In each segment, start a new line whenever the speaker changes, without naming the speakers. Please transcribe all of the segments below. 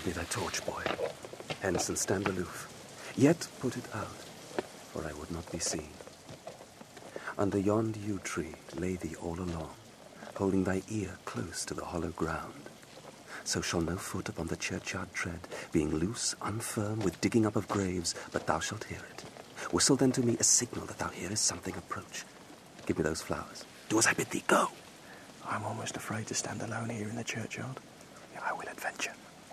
me thy torch, boy. Hence and stand aloof. Yet put it out, for I would not be seen. Under yond yew tree lay thee all along, holding thy ear close to the hollow ground. So shall no foot upon the churchyard tread, being loose, unfirm, with digging up of graves, but thou shalt hear it. Whistle then to me a signal that thou hearest something approach. Give me those flowers. Do as I bid thee, go!
I'm almost afraid to stand alone here in the churchyard. Yet I will adventure.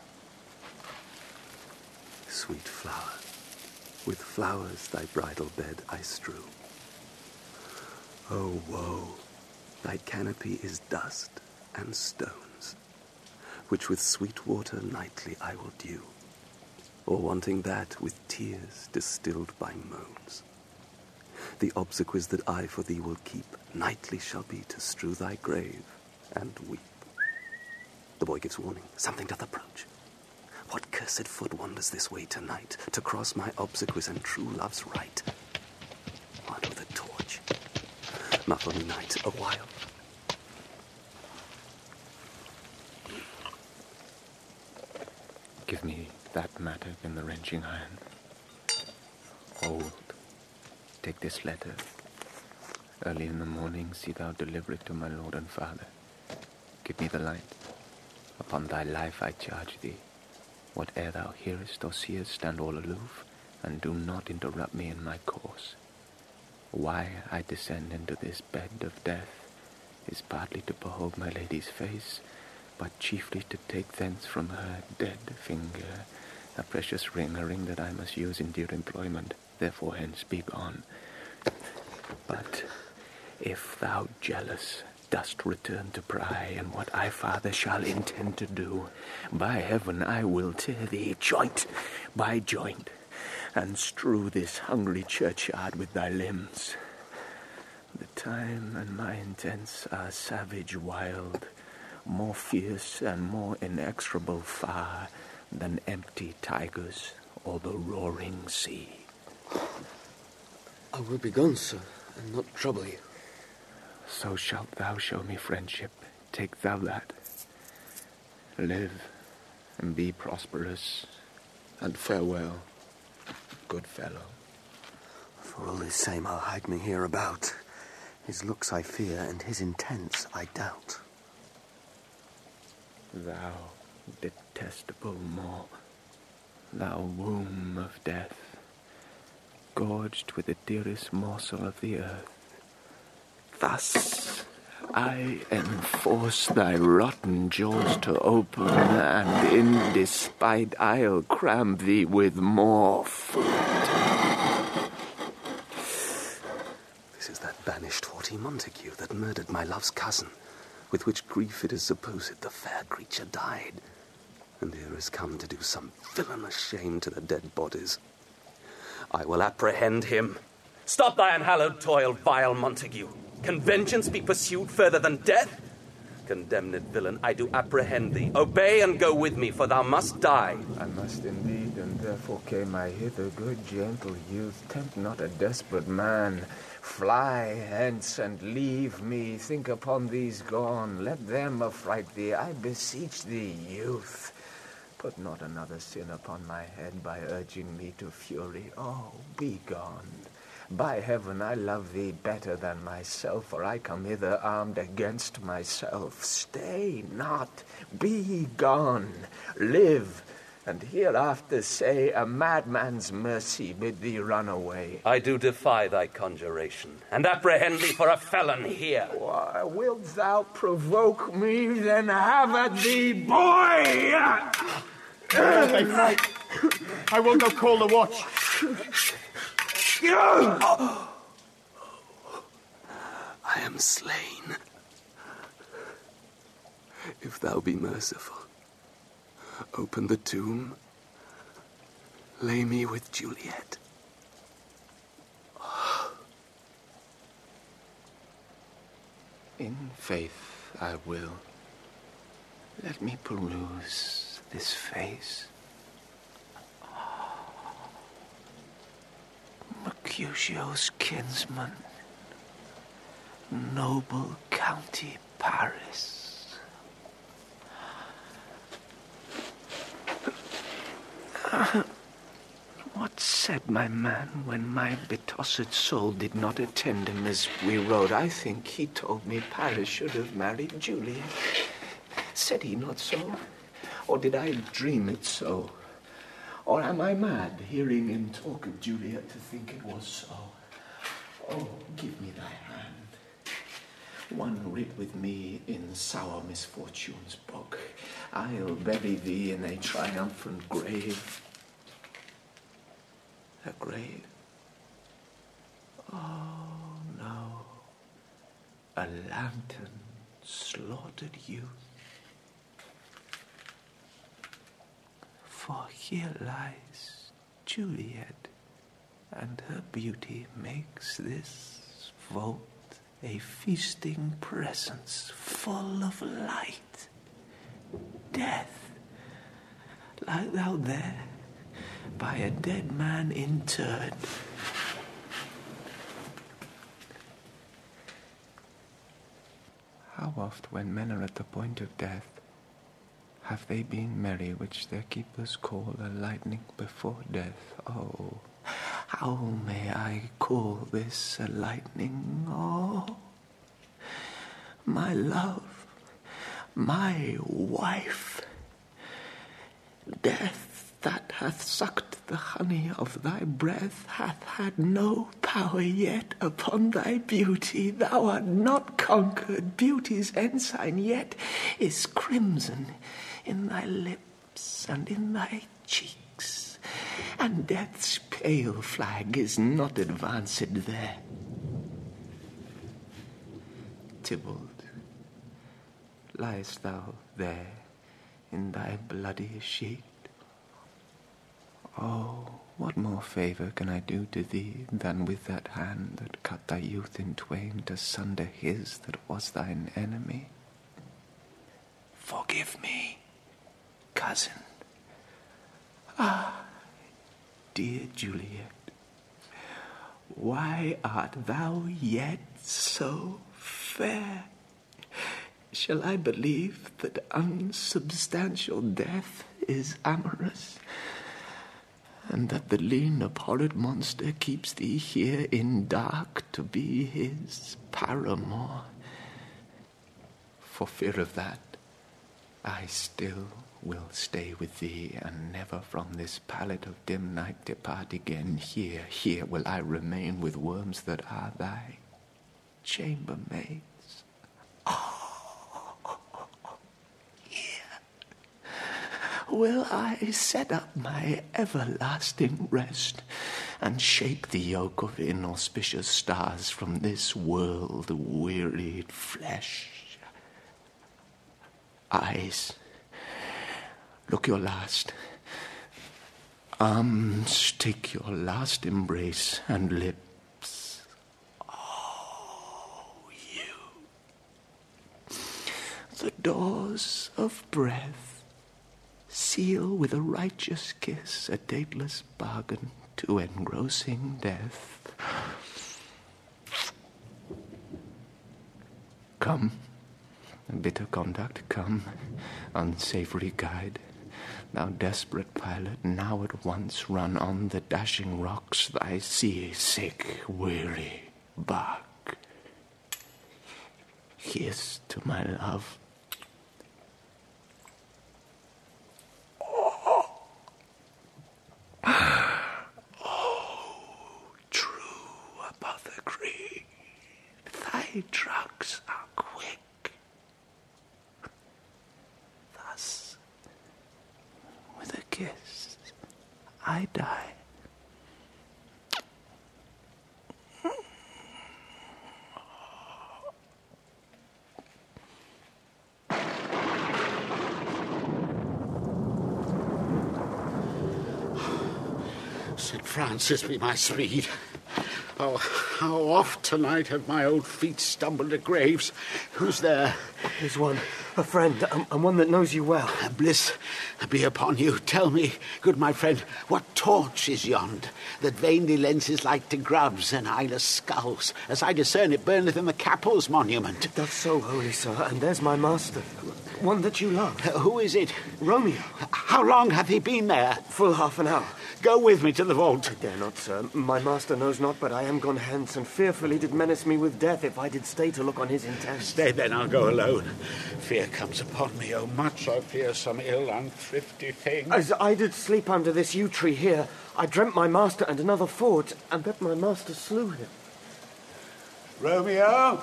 Sweet flower, with flowers thy bridal bed I strew. Oh, woe, thy canopy is dust and stones, which with sweet water nightly I will dew, or wanting that with tears distilled by moans. The obsequies that I for thee will keep nightly shall be to strew thy grave and weep. The boy gives warning, something doth approach. What cursed foot wanders this way tonight, to cross my obsequies and true love's right? On with a torch. Muffle me, night, a while.
Give me that mattock and the wrenching iron. Hold. Take this letter. Early in the morning see thou deliver it to my lord and father. Give me the light. Upon thy life I charge thee. Whate'er thou hearest or seest, stand all aloof, and do not interrupt me in my course. Why I descend into this bed of death is partly to behold my lady's face, but chiefly to take thence from her dead finger a precious ring, a ring that I must use in dear employment. Therefore hence be gone. But if thou, jealous, dost return to pry, and what I father shall intend to do, by heaven I will tear thee joint by joint, and strew this hungry churchyard with thy limbs. The time and my intents are savage wild, more fierce and more inexorable far than empty tigers or the roaring sea.
I will be gone, sir, and not trouble you.
So shalt thou show me friendship. Take thou that. Live and be prosperous, and farewell, good fellow.
For all his same, I'll hide me hereabout. His looks I fear, and his intents I doubt.
Thou detestable maw, thou womb of death, gorged with the dearest morsel of the earth, thus I enforce thy rotten jaws to open, and in despite I'll cram thee with more food.
This is that banished haughty Montague that murdered my love's cousin, with which grief it is supposed the fair creature died, and here is come to do some villainous shame to the dead bodies. I will apprehend him. Stop thy unhallowed toil, vile Montague. Can vengeance be pursued further than death? Condemned villain, I do apprehend thee. Obey and go with me, for thou must die.
I must indeed, and therefore came I hither. Good gentle youth, tempt not a desperate man. Fly hence and leave me. Think upon these gone. Let them affright thee, I beseech thee, youth. Put not another sin upon my head by urging me to fury. Oh, be gone. By heaven, I love thee better than myself, for I come hither armed against myself. Stay not, be gone, live, and hereafter say a madman's mercy bid thee run away.
I do defy thy conjuration, and apprehend thee for a felon here.
Why, wilt thou provoke me, then have at thee, boy!
I will go call the watch.
I am slain. If thou be merciful, open the tomb, lay me with Juliet.
In faith I will. Let me peruse this face. Mercutio's kinsman, noble county Paris. said my man when my betossed soul did not attend him as we rode. I think he told me Paris should have married Juliet. Said he not so? Or did I dream it so? Or am I mad, hearing him talk of Juliet, to think it was so? Oh, give me thy hand, one writ with me in sour misfortune's book. I'll bury thee in a triumphant grave. A grave? Oh, no. A lantern slaughtered youth. For here lies Juliet, and her beauty makes this vault a feasting presence full of light. Death, lie thou there, by a dead man interred. How oft, when men are at the point of death, have they been merry, which their keepers call a lightning before death? Oh, how may I call this a lightning? Oh, my love, my wife, death that hath sucked the honey of thy breath hath had no power yet upon thy beauty. Thou art not conquered. Beauty's ensign yet is crimson in thy lips and in thy cheeks, and death's pale flag is not advanced there. Tybalt, liest thou there in thy bloody sheet? Oh, what more favour can I do to thee than with that hand that cut thy youth in twain to sunder his that was thine enemy? Forgive me, cousin. Ah, dear Juliet, why art thou yet so fair? Shall I believe that unsubstantial death is amorous, and that the lean, abhorred monster keeps thee here in dark to be his paramour? For fear of that, I still will stay with thee, and never from this pallet of dim night depart again. Here will I remain with worms that are thy chambermaids. Will I set up my everlasting rest, and shake the yoke of inauspicious stars from this world-wearied flesh? Eyes, look your last. Arms, take your last embrace, and lips. Oh, you. The doors of breath seal with a righteous kiss a dateless bargain to engrossing death. Come, bitter conduct, come, unsavory guide. Thou desperate pilot, now at once run on the dashing rocks thy sea-sick, weary bark. Here's to my love. Thy drugs are quick. Thus, with a kiss, I die.
St. Francis be my speed. Oh, how oft tonight have my old feet stumbled to graves. Who's there?
There's one, a friend, and one that knows you well.
Bliss be upon you. Tell me, good my friend, what torch is yond, that vainly lends his light to grubs and eyeless skulls? As I discern, it burneth in the Capel's monument.
It does so, holy sir, and there's my master, one that you love.
Who is it?
Romeo.
How long hath he been there?
Full half an hour.
go with me to the vault.
I dare not, sir. My master knows not, but I am gone hence, and fearfully did menace me with death if I did stay to look on his intent.
Stay then, I'll go alone. Fear comes upon me, oh much I fear some ill unthrifty thing.
As I did sleep under this yew tree here, I dreamt my master and another fought, and that my master slew him.
Romeo?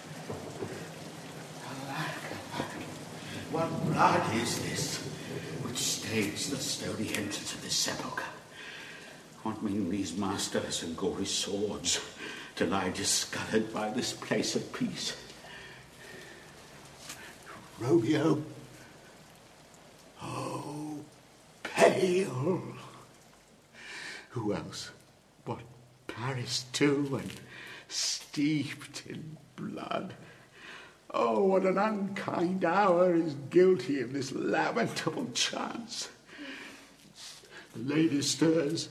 What blood is this which stains the stony entrance of this sepulchre? What mean these masterless and gory swords to lie discoloured by this place of peace? Romeo? Oh, pale! Who else? What, Paris too, and steeped in blood? Oh, what an unkind hour is guilty of this lamentable chance. The lady stirs.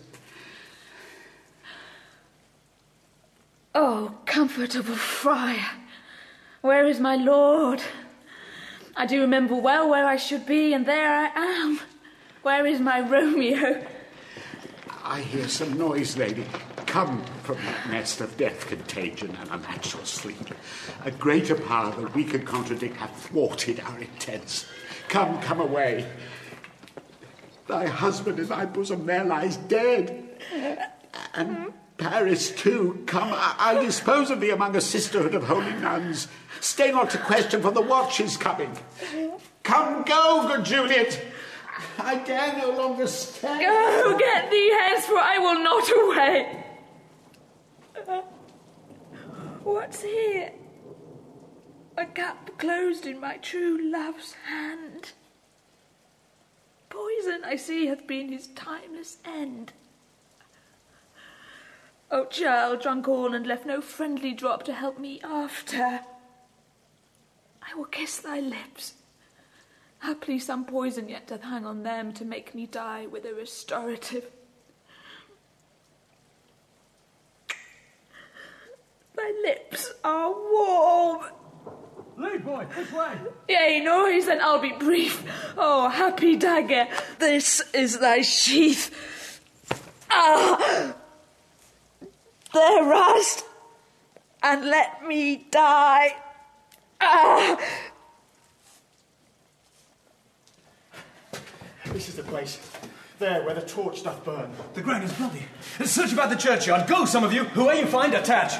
Oh, comfortable friar, where is my lord? I do remember well where I should be, and there I am. Where is my Romeo?
I hear some noise, lady. Come from that nest of death, contagion, and unnatural sleep. A greater power than we can contradict hath thwarted our intents. Come away. Thy husband in thy bosom there lies dead. And Paris, too. Come, I'll dispose of thee among a sisterhood of holy nuns. Stay not to question, for the watch is coming. Come, go, good Juliet. I dare no longer stay.
Go, get thee hence, for I will not away. What's here? A cup closed in my true love's hand. Poison, I see, hath been his timeless end. O child, drunk all and left no friendly drop to help me after. I will kiss thy lips. Haply some poison yet doth hang on them to make me die with a restorative. Thy lips are warm.
Lead, boy, this way.
Yea, noise, and I'll be brief. Oh, happy dagger, this is thy sheath. Ah! There rust, and let me die. Ah!
This is the place. There, where the torch doth burn.
The ground is bloody. Search about the churchyard. Go, some of you. Whoever you find, attach.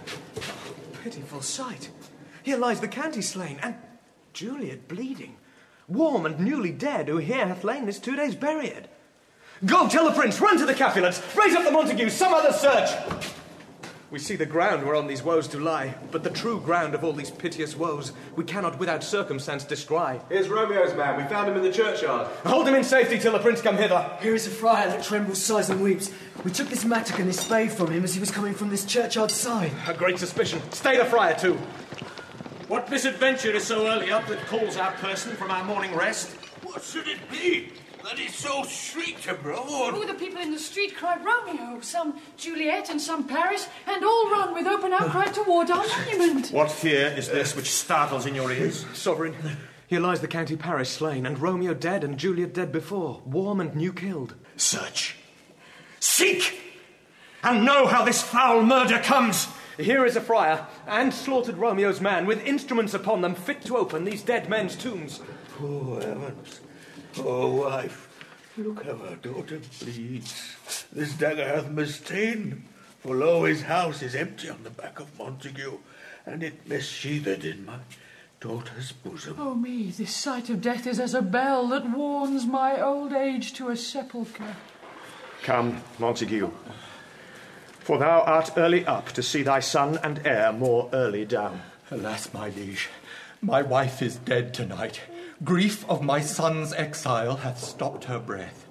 Pitiful sight. Here lies the Canty slain, and Juliet bleeding. Warm and newly dead, who here hath lain this 2 days buried. Go, tell the prince, run to the Capulets, raise up the Montagues, some other search. We see the ground whereon these woes do lie, but the true ground of all these piteous woes we cannot without circumstance descry.
Here's Romeo's man. We found him in the churchyard.
Hold him in safety till the prince come hither.
Here is a friar that trembles, sighs, and weeps. We took this mattock and this spade from him as he was coming from this churchyard side.
A great suspicion. Stay the friar too.
What misadventure is so early up that calls our person from our morning rest?
What should it be that is so shrieked abroad?
Oh, the people in the street cry Romeo, some Juliet and some Paris, and all run with open outcry toward our monument.
What fear is this which startles in your ears?
Sovereign, here lies the County Paris slain, and Romeo dead and Juliet dead before, warm and new killed.
Search. Seek! And know how this foul murder comes.
Here is a friar, and slaughtered Romeo's man, with instruments upon them fit to open these dead men's tombs.
Oh, heavens. Oh, wife, look how our daughter bleeds. This dagger hath misstained, for lo, his house is empty on the back of Montague, and it missheathed in my daughter's bosom.
Oh me, this sight of death is as a bell that warns my old age to a sepulchre.
Come, Montague, for thou art early up to see thy son and heir more early down.
Alas, my liege, my wife is dead tonight. Grief of my son's exile hath stopped her breath.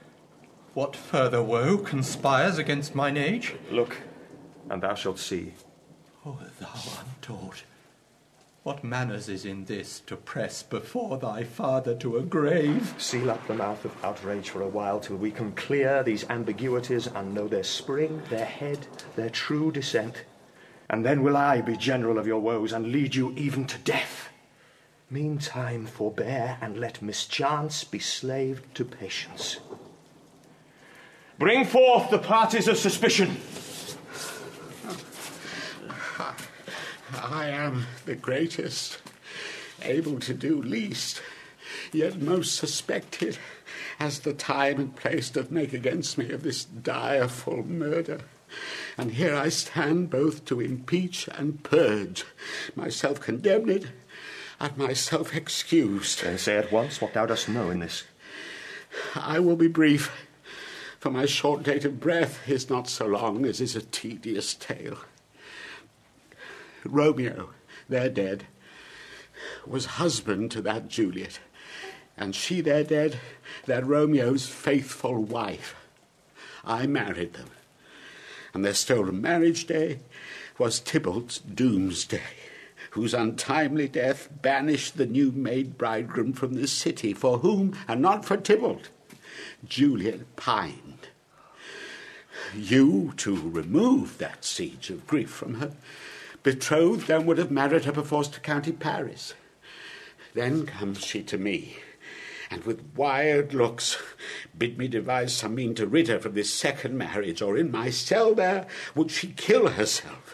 What further woe conspires against mine age?
Look, and thou shalt see.
O thou untaught, what manners is in this to press before thy father to a grave?
Seal up the mouth of outrage for a while till we can clear these ambiguities and know their spring, their head, their true descent. And then will I be general of your woes and lead you even to death. Meantime, forbear and let mischance be slave to patience. Bring forth the parties of suspicion.
I am the greatest, able to do least, yet most suspected, as the time and place doth make against me of this direful murder. And here I stand both to impeach and purge, myself condemned and myself excused.
Then say at once what thou dost know in this.
I will be brief, for my short date of breath is not so long as is a tedious tale. Romeo, there dead, was husband to that Juliet, and she there dead, that Romeo's faithful wife. I married them, and their stolen marriage day was Tybalt's doomsday, whose untimely death banished the new-made bridegroom from the city, for whom, and not for Tybalt, Juliet pined. You, to remove that siege of grief from her, betrothed then would have married her perforce to County Paris. Then comes she to me, and with wild looks bid me devise some mean to rid her from this second marriage, or in my cell there would she kill herself.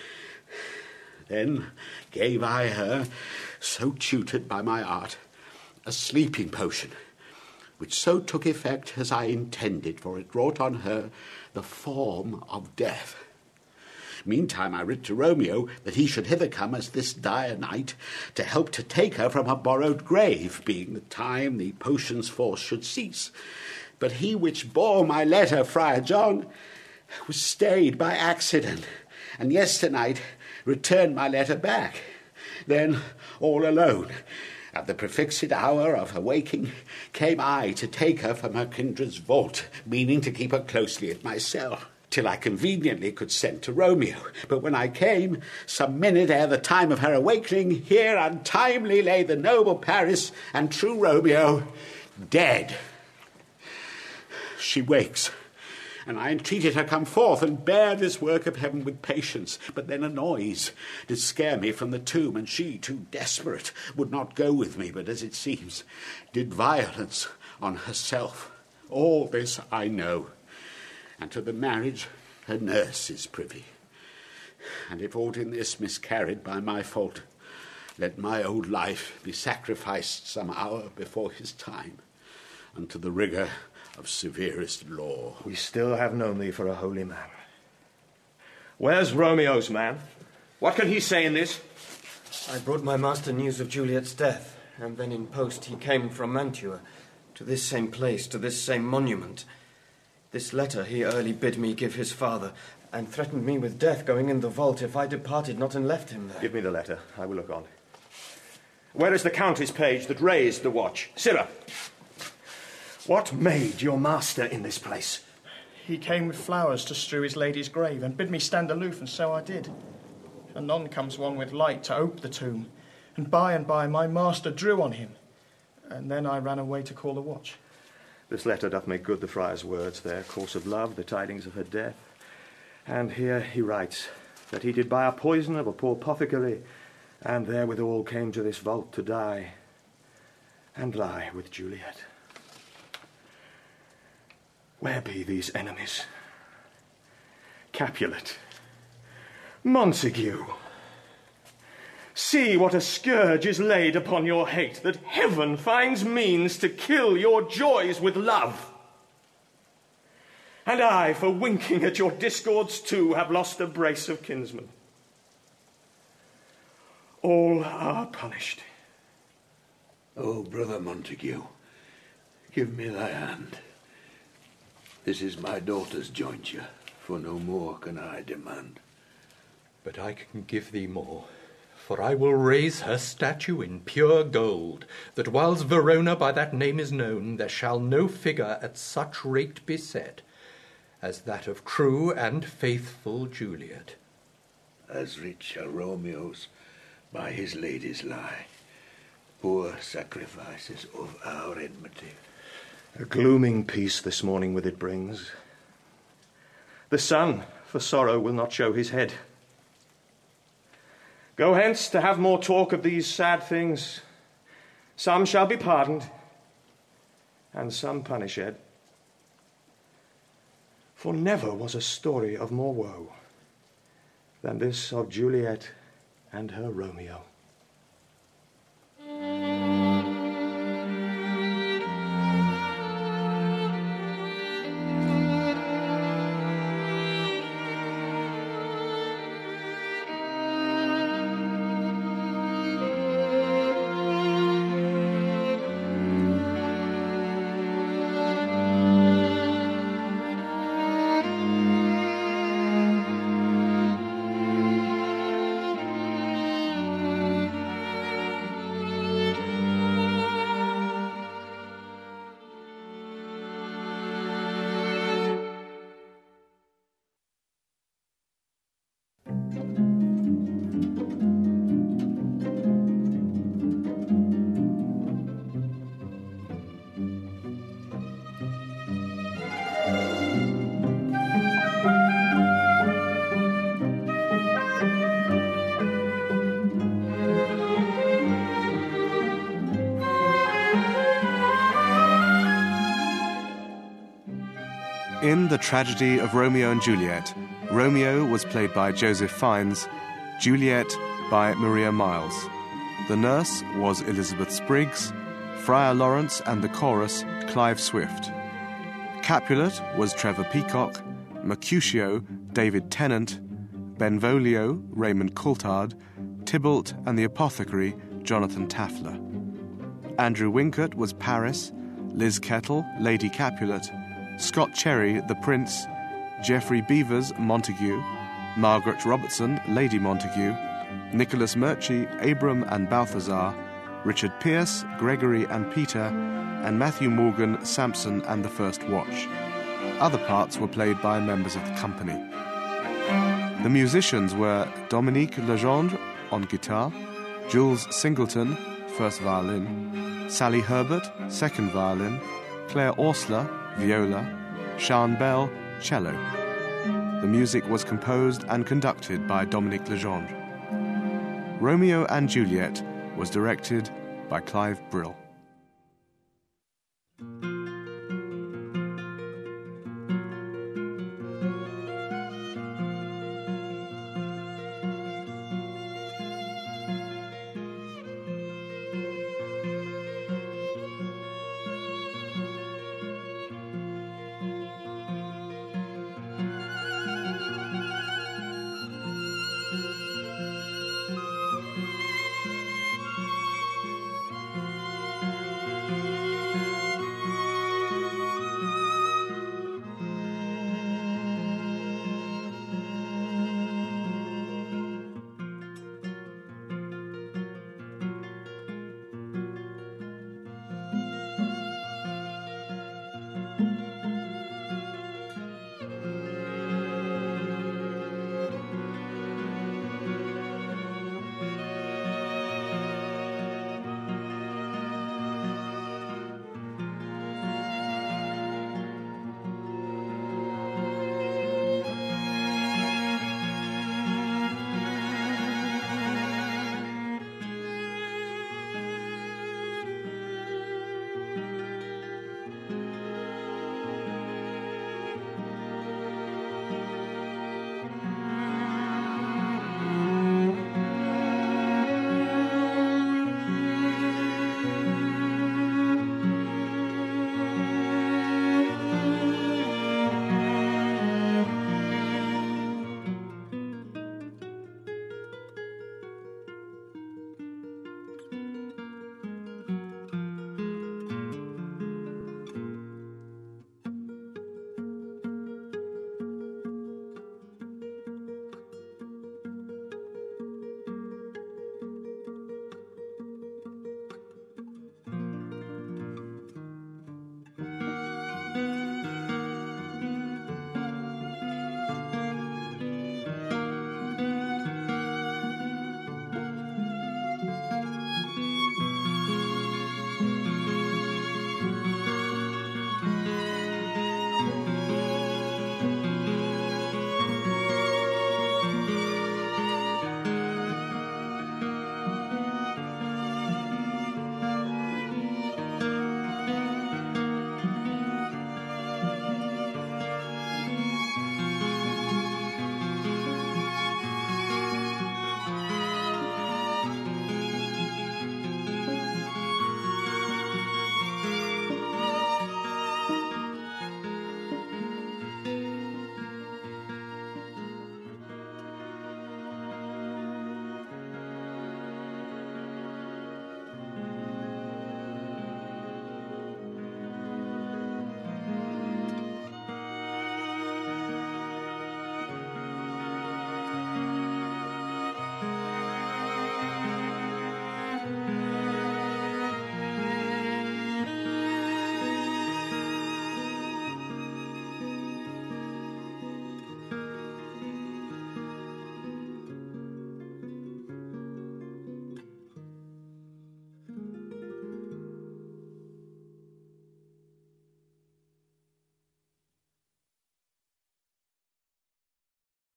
Then gave I her, so tutored by my art, a sleeping potion, which so took effect as I intended, for it wrought on her the form of death. Meantime I writ to Romeo that he should hither come as this dire night to help to take her from her borrowed grave, being the time the potion's force should cease. But he which bore my letter, Friar John, was stayed by accident, and yesternight returned my letter back. Then, all alone, at the prefixed hour of her waking, came I to take her from her kindred's vault, meaning to keep her closely at my cell, till I conveniently could send to Romeo. But when I came, some minute ere the time of her awakening, here untimely lay the noble Paris and true Romeo dead. She wakes, and I entreated her come forth and bear this work of heaven with patience. But then a noise did scare me from the tomb, and she, too desperate, would not go with me, but as it seems, did violence on herself. All this I know, and to the marriage her nurse is privy. And if aught in this miscarried by my fault, let my old life be sacrificed some hour before his time unto the rigour of severest law.
We still have known thee for a holy man. Where's Romeo's man? What can he say in this?
I brought my master news of Juliet's death, and then in post he came from Mantua to this same place, to this same monument. This letter he early bid me give his father, and threatened me with death going in the vault if I departed not and left him there.
Give me the letter. I will look on. Where is the Countess' page that raised the watch? Sirrah! What made your master in this place?
He came with flowers to strew his lady's grave, and bid me stand aloof, and so I did. Anon comes one with light to ope the tomb, and by my master drew on him, and then I ran away to call the watch.
This letter doth make good the friar's words, their course of love, the tidings of her death. And here he writes that he did buy a poison of a poor apothecary, and therewithal came to this vault to die, and lie with Juliet. Where be these enemies? Capulet, Montague, see what a scourge is laid upon your hate, that heaven finds means to kill your joys with love. And I, for winking at your discords too, have lost a brace of kinsmen. All are punished.
Oh, brother Montague, give me thy hand. This is my daughter's jointure, for no more can I demand.
But I can give thee more, for I will raise her statue in pure gold, that whiles Verona by that name is known, there shall no figure at such rate be set as that of true and faithful Juliet.
As rich shall Romeo's by his lady's lie, poor sacrifices of our enmity.
A glooming peace this morning with it brings. The sun for sorrow will not show his head. Go hence to have more talk of these sad things. Some shall be pardoned, and some punished. For never was a story of more woe than this of Juliet and her Romeo.
In The Tragedy of Romeo and Juliet, Romeo was played by Joseph Fiennes, Juliet by Maria Miles. The nurse was Elizabeth Spriggs, Friar Lawrence and the chorus Clive Swift. Capulet was Trevor Peacock, Mercutio David Tennant, Benvolio Raymond Coulthard, Tybalt and the apothecary Jonathan Tafler. Andrew Wincott was Paris, Liz Kettle Lady Capulet, Scott Cherry, the Prince, Geoffrey Beavers, Montague, Margaret Robertson, Lady Montague, Nicholas Murchie, Abram and Balthazar, Richard Pierce, Gregory and Peter, and Matthew Morgan, Samson and the First Watch. Other parts were played by members of the company. The musicians were Dominique Legendre on guitar, Jules Singleton, first violin, Sally Herbert, second violin, Claire Orsler, viola, Sean Bell, cello. The music was composed and conducted by Dominique Legendre. Romeo and Juliet was directed by Clive Brill.